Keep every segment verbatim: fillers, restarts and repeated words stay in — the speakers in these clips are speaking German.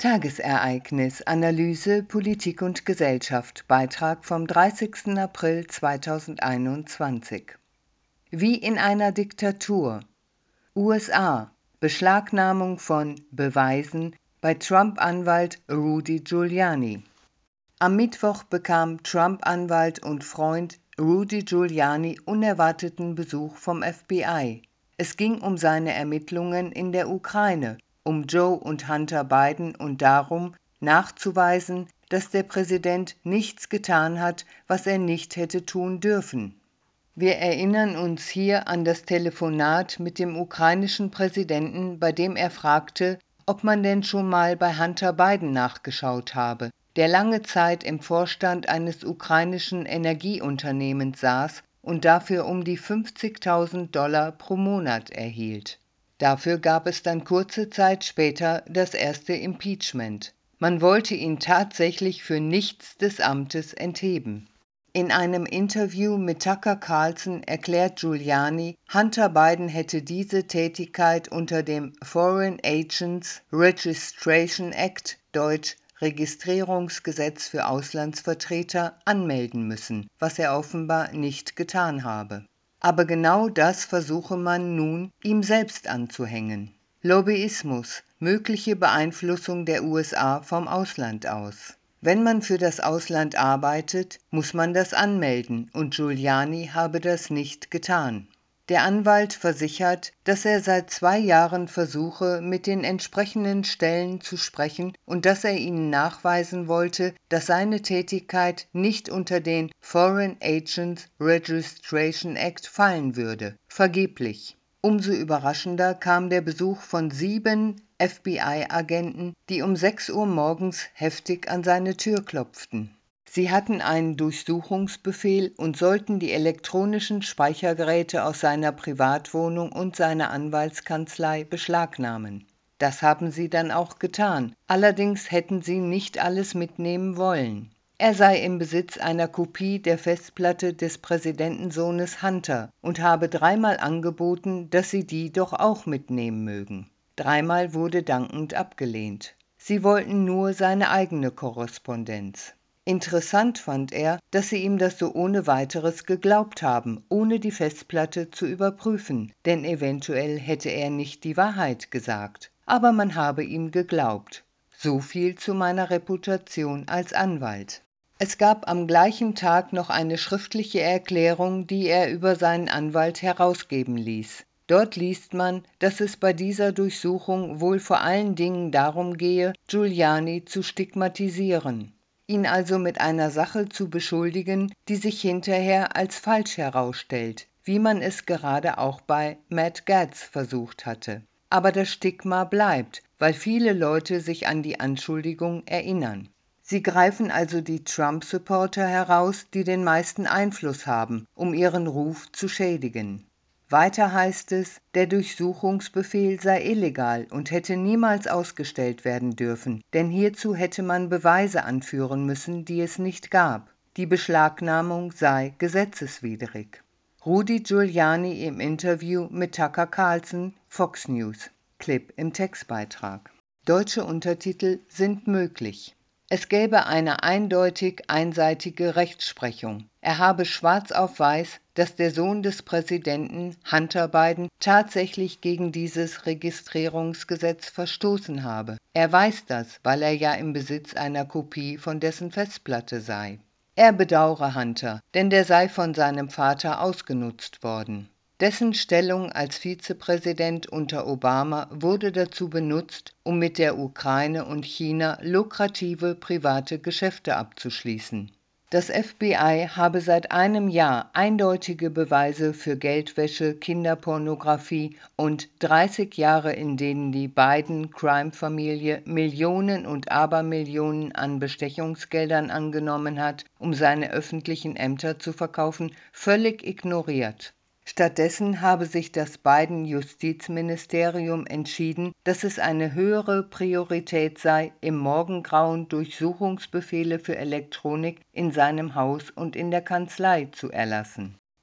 Tagesereignis Analyse Politik und Gesellschaft Beitrag vom dreißigsten April zweitausendeinundzwanzig. Wie in einer Diktatur. U S A. Beschlagnahmung von Beweisen bei Trump-Anwalt Rudy Giuliani. Am Mittwoch bekam Trump-Anwalt und Freund Rudy Giuliani unerwarteten Besuch vom F B I. Es ging um seine Ermittlungen in der Ukraine, um Joe und Hunter Biden und darum, nachzuweisen, dass der Präsident nichts getan hat, was er nicht hätte tun dürfen. Wir erinnern uns hier an das Telefonat mit dem ukrainischen Präsidenten, bei dem er fragte, ob man denn schon mal bei Hunter Biden nachgeschaut habe, der lange Zeit im Vorstand eines ukrainischen Energieunternehmens saß und dafür um die fünfzigtausend Dollar pro Monat erhielt. Dafür gab es dann kurze Zeit später das erste Impeachment. Man wollte ihn tatsächlich für nichts des Amtes entheben. In einem Interview mit Tucker Carlson erklärt Giuliani, Hunter Biden hätte diese Tätigkeit unter dem Foreign Agents Registration Act, deutsch Registrierungsgesetz für Auslandsvertreter, anmelden müssen, was er offenbar nicht getan habe. Aber genau das versuche man nun, ihm selbst anzuhängen. Lobbyismus, mögliche Beeinflussung der U S A vom Ausland aus. Wenn man für das Ausland arbeitet, muss man das anmelden und Giuliani habe das nicht getan. Der Anwalt versichert, dass er seit zwei Jahren versuche, mit den entsprechenden Stellen zu sprechen und dass er ihnen nachweisen wollte, dass seine Tätigkeit nicht unter den Foreign Agents Registration Act fallen würde. Vergeblich. Umso überraschender kam der Besuch von sieben F B I-Agenten, die um sechs Uhr morgens heftig an seine Tür klopften. Sie hatten einen Durchsuchungsbefehl und sollten die elektronischen Speichergeräte aus seiner Privatwohnung und seiner Anwaltskanzlei beschlagnahmen. Das haben sie dann auch getan, allerdings hätten sie nicht alles mitnehmen wollen. Er sei im Besitz einer Kopie der Festplatte des Präsidentensohnes Hunter und habe dreimal angeboten, dass sie die doch auch mitnehmen mögen. Dreimal wurde dankend abgelehnt. Sie wollten nur seine eigene Korrespondenz. Interessant fand er, dass sie ihm das so ohne weiteres geglaubt haben, ohne die Festplatte zu überprüfen, denn eventuell hätte er nicht die Wahrheit gesagt. Aber man habe ihm geglaubt. So viel zu meiner Reputation als Anwalt. Es gab am gleichen Tag noch eine schriftliche Erklärung, die er über seinen Anwalt herausgeben ließ. Dort liest man, dass es bei dieser Durchsuchung wohl vor allen Dingen darum gehe, Giuliani zu stigmatisieren, ihn also mit einer Sache zu beschuldigen, die sich hinterher als falsch herausstellt, wie man es gerade auch bei Matt Gaetz versucht hatte. Aber das Stigma bleibt, weil viele Leute sich an die Anschuldigung erinnern. Sie greifen also die Trump-Supporter heraus, die den meisten Einfluss haben, um ihren Ruf zu schädigen. Weiter heißt es, der Durchsuchungsbefehl sei illegal und hätte niemals ausgestellt werden dürfen, denn hierzu hätte man Beweise anführen müssen, die es nicht gab. Die Beschlagnahmung sei gesetzeswidrig. Rudy Giuliani im Interview mit Tucker Carlson, Fox News. Clip im Textbeitrag. Deutsche Untertitel sind möglich. Es gäbe eine eindeutig einseitige Rechtsprechung. Er habe schwarz auf weiß, dass der Sohn des Präsidenten, Hunter Biden, tatsächlich gegen dieses Registrierungsgesetz verstoßen habe. Er weiß das, weil er ja im Besitz einer Kopie von dessen Festplatte sei. Er bedauere Hunter, denn der sei von seinem Vater ausgenutzt worden. Dessen Stellung als Vizepräsident unter Obama wurde dazu benutzt, um mit der Ukraine und China lukrative private Geschäfte abzuschließen. Das F B I habe seit einem Jahr eindeutige Beweise für Geldwäsche, Kinderpornografie und dreißig Jahre, in denen die Biden-Crime-Familie Millionen und Abermillionen an Bestechungsgeldern angenommen hat, um seine öffentlichen Ämter zu verkaufen, völlig ignoriert. Stattdessen habe sich das Biden-Justizministerium entschieden, dass es eine höhere Priorität sei, im Morgengrauen Durchsuchungsbefehle für Elektronik in seinem Haus und in der Kanzlei zu erlassen.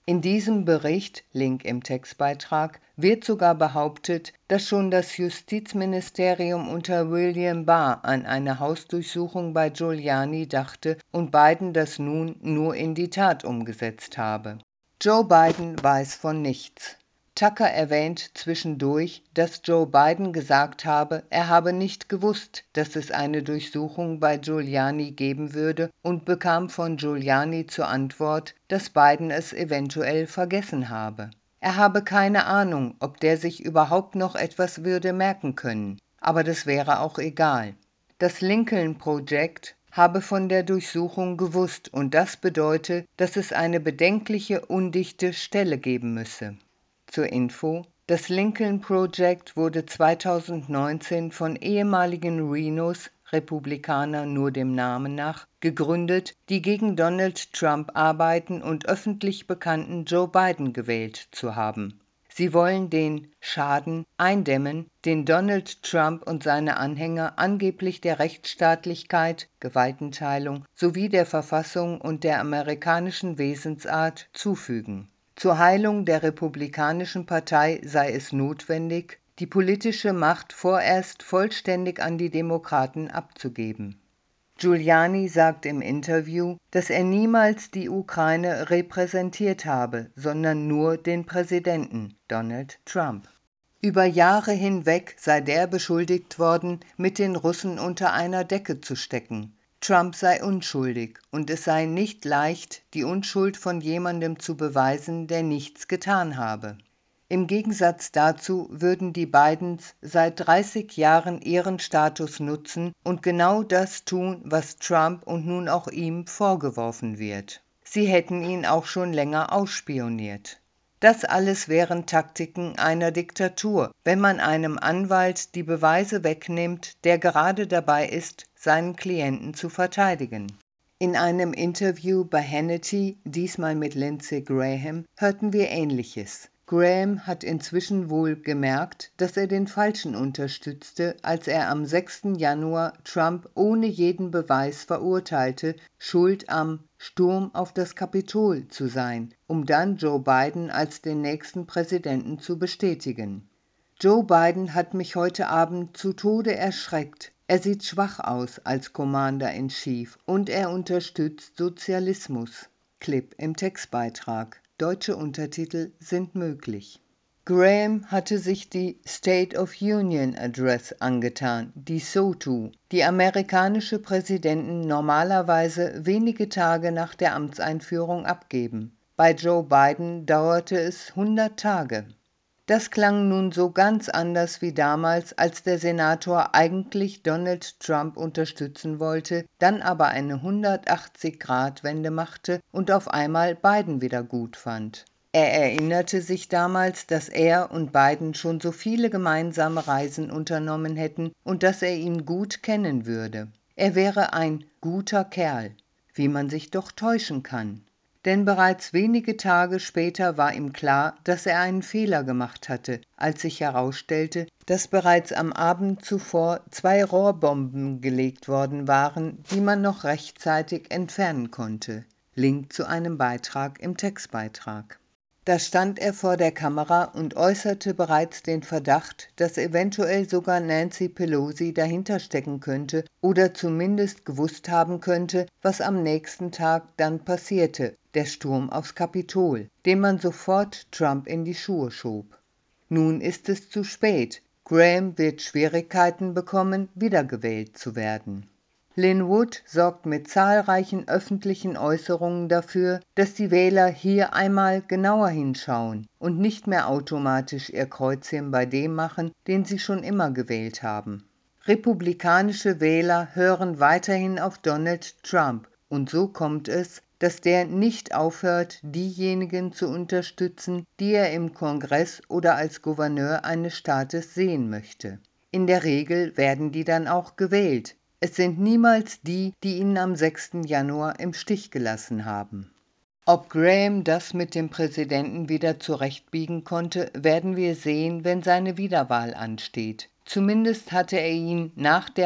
In diesem Bericht, Link im Textbeitrag, wird sogar behauptet, dass schon das Justizministerium unter William Barr an eine Hausdurchsuchung bei Giuliani dachte und Biden das nun nur in die Tat umgesetzt habe. Joe Biden weiß von nichts. Tucker erwähnt zwischendurch, dass Joe Biden gesagt habe, er habe nicht gewusst, dass es eine Durchsuchung bei Giuliani geben würde und bekam von Giuliani zur Antwort, dass Biden es eventuell vergessen habe. Er habe keine Ahnung, ob der sich überhaupt noch etwas würde merken können, aber das wäre auch egal. Das Lincoln Project habe von der Durchsuchung gewusst und das bedeute, dass es eine bedenkliche undichte Stelle geben müsse. Zur Info: Das Lincoln Project wurde zweitausendneunzehn von ehemaligen Rhinos, Republikaner nur dem Namen nach, gegründet, die gegen Donald Trump arbeiten und öffentlich bekannten Joe Biden gewählt zu haben. Sie wollen den Schaden eindämmen, den Donald Trump und seine Anhänger angeblich der Rechtsstaatlichkeit, Gewaltenteilung sowie der Verfassung und der amerikanischen Wesensart zufügen. Zur Heilung der Republikanischen Partei sei es notwendig, die politische Macht vorerst vollständig an die Demokraten abzugeben. Giuliani sagt im Interview, dass er niemals die Ukraine repräsentiert habe, sondern nur den Präsidenten, Donald Trump. Über Jahre hinweg sei der beschuldigt worden, mit den Russen unter einer Decke zu stecken. Trump sei unschuldig und es sei nicht leicht, die Unschuld von jemandem zu beweisen, der nichts getan habe. Im Gegensatz dazu würden die Bidens seit dreißig Jahren ihren Status nutzen und genau das tun, was Trump und nun auch ihm vorgeworfen wird. Sie hätten ihn auch schon länger ausspioniert. Das alles wären Taktiken einer Diktatur, wenn man einem Anwalt die Beweise wegnimmt, der gerade dabei ist, seinen Klienten zu verteidigen. In einem Interview bei Hannity, diesmal mit Lindsey Graham, hörten wir Ähnliches. Graham hat inzwischen wohl gemerkt, dass er den Falschen unterstützte, als er am sechsten Januar Trump ohne jeden Beweis verurteilte, schuld am Sturm auf das Kapitol zu sein, um dann Joe Biden als den nächsten Präsidenten zu bestätigen. Joe Biden hat mich heute Abend zu Tode erschreckt. Er sieht schwach aus als Commander-in-Chief und er unterstützt Sozialismus. Clip im Textbeitrag. Deutsche Untertitel sind möglich. Graham hatte sich die State of Union Address angetan, die S O T U, die amerikanische Präsidenten normalerweise wenige Tage nach der Amtseinführung abgeben. Bei Joe Biden dauerte es hundert Tage. Das klang nun so ganz anders wie damals, als der Senator eigentlich Donald Trump unterstützen wollte, dann aber eine hundertachtzig-Grad-Wende machte und auf einmal Biden wieder gut fand. Er erinnerte sich damals, dass er und Biden schon so viele gemeinsame Reisen unternommen hätten und dass er ihn gut kennen würde. Er wäre ein guter Kerl, wie man sich doch täuschen kann. Denn bereits wenige Tage später war ihm klar, dass er einen Fehler gemacht hatte, als sich herausstellte, dass bereits am Abend zuvor zwei Rohrbomben gelegt worden waren, die man noch rechtzeitig entfernen konnte. Link zu einem Beitrag im Textbeitrag. Da stand er vor der Kamera und äußerte bereits den Verdacht, dass eventuell sogar Nancy Pelosi dahinter stecken könnte oder zumindest gewusst haben könnte, was am nächsten Tag dann passierte, der Sturm aufs Kapitol, den man sofort Trump in die Schuhe schob. Nun ist es zu spät. Graham wird Schwierigkeiten bekommen, wiedergewählt zu werden. Lin Wood sorgt mit zahlreichen öffentlichen Äußerungen dafür, dass die Wähler hier einmal genauer hinschauen und nicht mehr automatisch ihr Kreuzchen bei dem machen, den sie schon immer gewählt haben. Republikanische Wähler hören weiterhin auf Donald Trump und so kommt es, dass der nicht aufhört, diejenigen zu unterstützen, die er im Kongress oder als Gouverneur eines Staates sehen möchte. In der Regel werden die dann auch gewählt. Es sind niemals die, die ihn am sechsten Januar im Stich gelassen haben. Ob Graham das mit dem Präsidenten wieder zurechtbiegen konnte, werden wir sehen, wenn seine Wiederwahl ansteht. Zumindest hatte er ihn nach der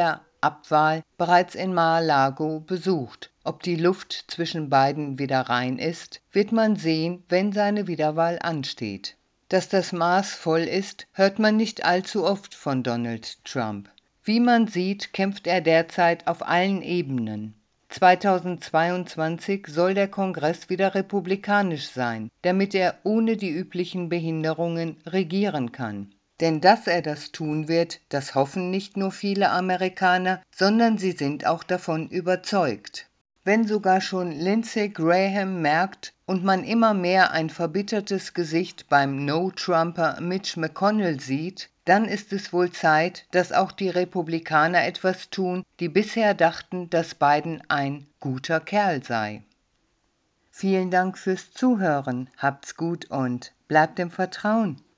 Abwahl bereits in Mar-a-Lago besucht. Ob die Luft zwischen beiden wieder rein ist, wird man sehen, wenn seine Wiederwahl ansteht. Dass das Maß voll ist, hört man nicht allzu oft von Donald Trump. Wie man sieht, kämpft er derzeit auf allen Ebenen. zweitausendzweiundzwanzig soll der Kongress wieder republikanisch sein, damit er ohne die üblichen Behinderungen regieren kann. Denn dass er das tun wird, das hoffen nicht nur viele Amerikaner, sondern sie sind auch davon überzeugt. Wenn sogar schon Lindsey Graham merkt und man immer mehr ein verbittertes Gesicht beim No-Trumper Mitch McConnell sieht, dann ist es wohl Zeit, dass auch die Republikaner etwas tun, die bisher dachten, dass Biden ein guter Kerl sei. Vielen Dank fürs Zuhören, habt's gut und bleibt im Vertrauen.